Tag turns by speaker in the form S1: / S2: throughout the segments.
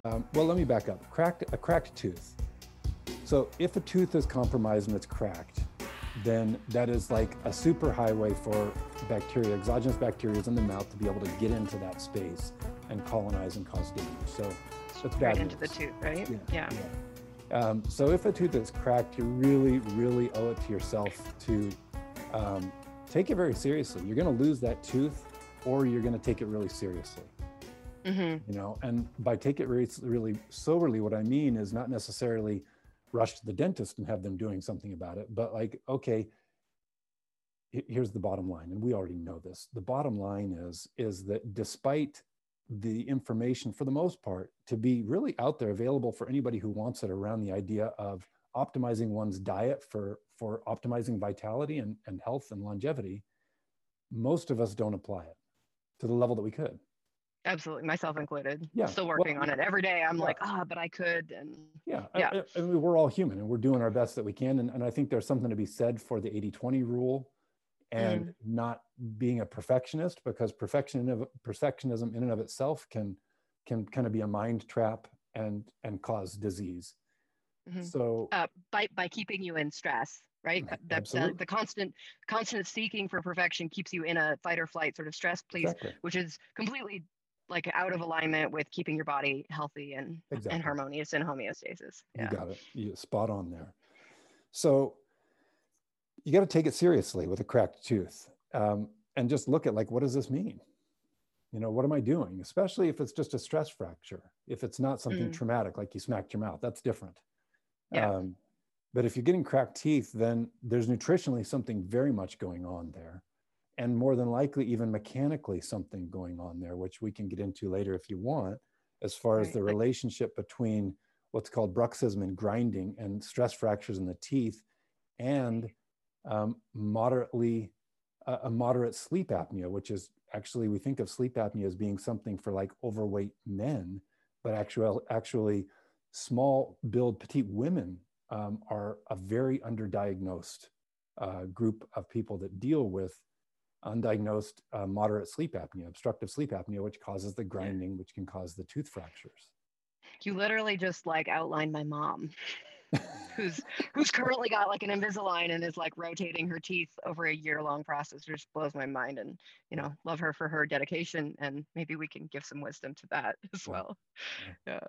S1: Well, let me back up. A cracked tooth. So if a tooth is compromised and it's cracked, then that is like a super highway for bacteria, exogenous bacteria in the mouth to be able to get into that space and colonize and cause damage. So that's bad
S2: Right
S1: news.
S2: into the tooth, right? Yeah.
S1: So if a tooth is cracked, you really, really owe it to yourself to take it very seriously. You're going to lose that tooth, or you're going to take it really seriously. And by take it really soberly, what I mean is not necessarily rush to the dentist and have them doing something about it, but like, okay, here's the bottom line, and we already know this. The bottom line is that despite the information, for the most part, to be really out there, available for anybody who wants it, around the idea of optimizing one's diet for optimizing vitality and health and longevity, most of us don't apply it to the level that we could.
S2: Absolutely, myself included.
S1: Yeah.
S2: Still working on it every day. I'm like, but I could. And
S1: yeah. I mean, we're all human, and we're doing our best that we can. And I think there's something to be said for the 80-20 rule, and not being a perfectionist, because perfectionism in and of itself can kind of be a mind trap and cause disease. So
S2: by keeping you in stress, right? The constant seeking for perfection keeps you in a fight or flight sort of stress place, which is completely like out of alignment with keeping your body healthy and harmonious and homeostasis. Yeah.
S1: You got it. You spot on there. So you got to take it seriously with a cracked tooth, and just look at, like, what does this mean? What am I doing? Especially if it's just a stress fracture. If it's not something traumatic, like you smacked your mouth, that's different.
S2: Yeah.
S1: But if you're getting cracked teeth, then there's nutritionally something very much going on there. And more than likely, even mechanically, something going on there, which we can get into later if you want, as far as the relationship between what's called bruxism and grinding and stress fractures in the teeth, and moderate sleep apnea, which is actually, we think of sleep apnea as being something for like overweight men, but actually small build petite women are a very underdiagnosed group of people that deal with undiagnosed moderate sleep apnea, obstructive sleep apnea, which causes the grinding, which can cause the tooth fractures.
S2: You literally just like outlined my mom, who's currently got like an Invisalign and is like rotating her teeth over a year-long process, which blows my mind. And love her for her dedication, and maybe we can give some wisdom to that as well. Yeah.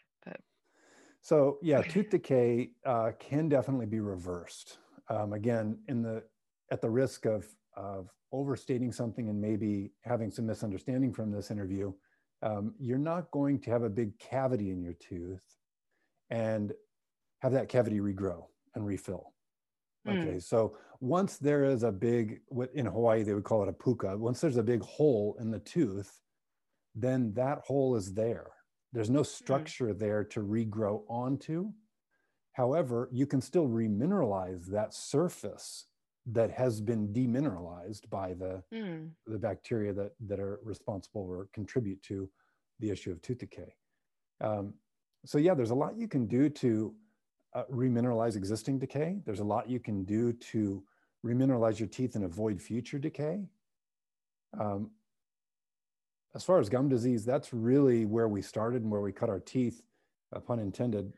S1: So tooth decay can definitely be reversed. Again, at the risk of overstating something and maybe having some misunderstanding from this interview, you're not going to have a big cavity in your tooth and have that cavity regrow and refill. Okay, so once there is a big, in Hawaii they would call it a puka, once there's a big hole in the tooth, then that hole is there. There's no structure there to regrow onto. However, you can still remineralize that surface that has been demineralized by the bacteria that are responsible or contribute to the issue of tooth decay. So there's a lot you can do to remineralize existing decay. There's a lot you can do to remineralize your teeth and avoid future decay. As far as gum disease, that's really where we started and where we cut our teeth, pun intended,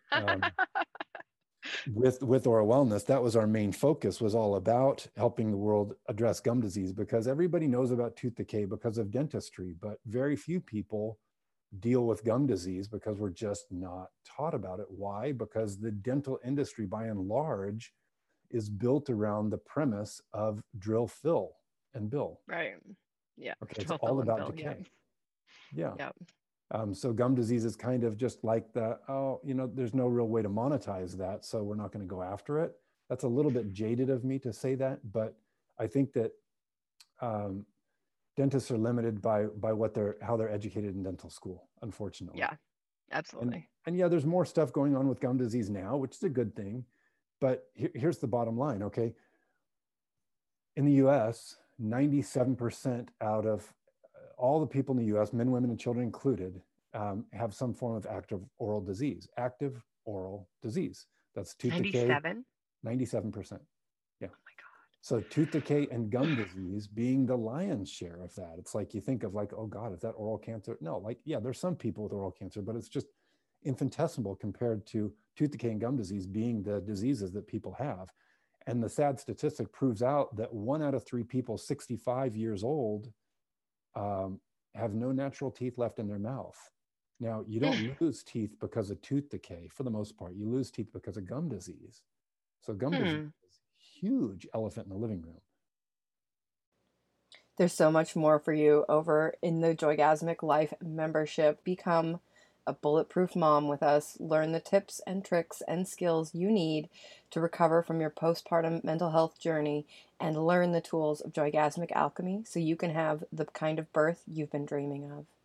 S1: with Oral Wellness. That was our main focus, was all about helping the world address gum disease, because everybody knows about tooth decay because of dentistry, but very few people deal with gum disease because we're just not taught about it. Why? Because the dental industry, by and large, is built around the premise of drill, fill, and bill.
S2: Right. Yeah.
S1: Okay. It's all about decay. Yeah. So gum disease is kind of just like there's no real way to monetize that, so we're not going to go after it. That's a little bit jaded of me to say that, but I think that dentists are limited by how they're educated in dental school, unfortunately.
S2: Yeah, absolutely.
S1: And there's more stuff going on with gum disease now, which is a good thing. But here's the bottom line, okay? In the US, 97% out of all the people in the US, men, women, and children included, have some form of active oral disease. Active oral disease. That's tooth decay. 97%. Yeah.
S2: Oh my God.
S1: So tooth decay and gum disease being the lion's share of that. It's like you think of like, oh God, is that oral cancer? No, there's some people with oral cancer, but infinitesimal compared to tooth decay and gum disease being the diseases that people have. And the sad statistic proves out that 1 out of 3 people 65 years old have no natural teeth left in their mouth. Now, you don't lose teeth because of tooth decay for the most part. You lose teeth because of gum disease. So gum disease is a huge elephant in the living room.
S3: There's so much more for you over in the Joygasmic Life membership. Become a bulletproof mom with us. Learn the tips and tricks and skills you need to recover from your postpartum mental health journey, and learn the tools of Joygasmic Alchemy so you can have the kind of birth you've been dreaming of.